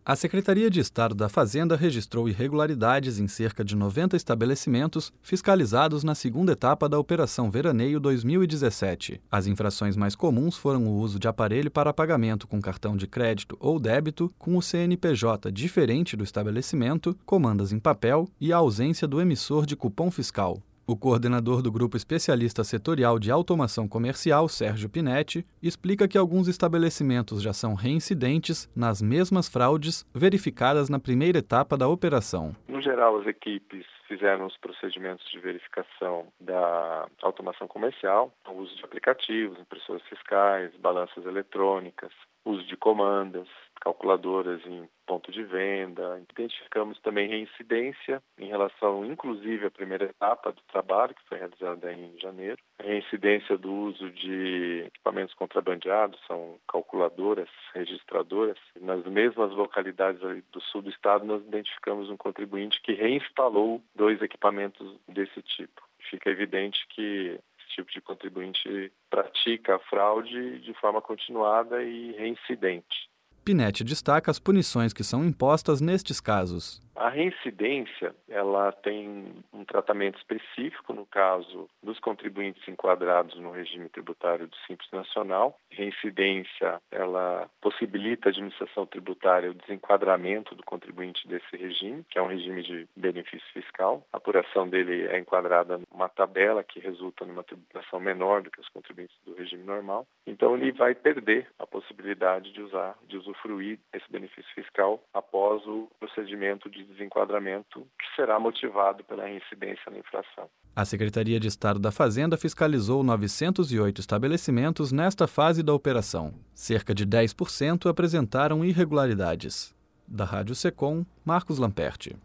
A Secretaria de Estado da Fazenda registrou irregularidades em cerca de 90 estabelecimentos fiscalizados na segunda etapa da Operação Veraneio 2017. As infrações mais comuns foram o uso de aparelho para pagamento com cartão de crédito ou débito, com o CNPJ diferente do estabelecimento, comandas em papel e a ausência do emissor de cupom fiscal. O coordenador do Grupo Especialista Setorial de Automação Comercial, Sérgio Pinetti, explica que alguns estabelecimentos já são reincidentes nas mesmas fraudes verificadas na primeira etapa da operação. No geral, as equipes fizeram os procedimentos de verificação da automação comercial, o uso de aplicativos, impressoras fiscais, balanças eletrônicas, uso de comandas, calculadoras em ponto de venda. Identificamos também reincidência em relação, inclusive, à primeira etapa do trabalho, que foi realizada em janeiro. A reincidência do uso de equipamentos contrabandeados, são calculadoras, registradoras. Nas mesmas localidades do sul do estado, nós identificamos um contribuinte que reinstalou 2 equipamentos desse tipo. Fica evidente que esse tipo de contribuinte pratica a fraude de forma continuada e reincidente. Pinetti destaca as punições que são impostas nestes casos. A reincidência, ela tem um tratamento específico no caso dos contribuintes enquadrados no regime tributário do Simples Nacional. Reincidência, ela possibilita a administração tributária o desenquadramento do contribuinte desse regime, que é um regime de benefício fiscal. A apuração dele é enquadrada numa tabela que resulta numa tributação menor do que os contribuintes do regime normal. Então, ele vai perder a possibilidade de usufruir esse benefício fiscal após o procedimento de desenquadramento que será motivado pela reincidência na infração. A Secretaria de Estado da Fazenda fiscalizou 908 estabelecimentos nesta fase da operação. Cerca de 10% apresentaram irregularidades. Da Rádio Secom, Marcos Lamperti.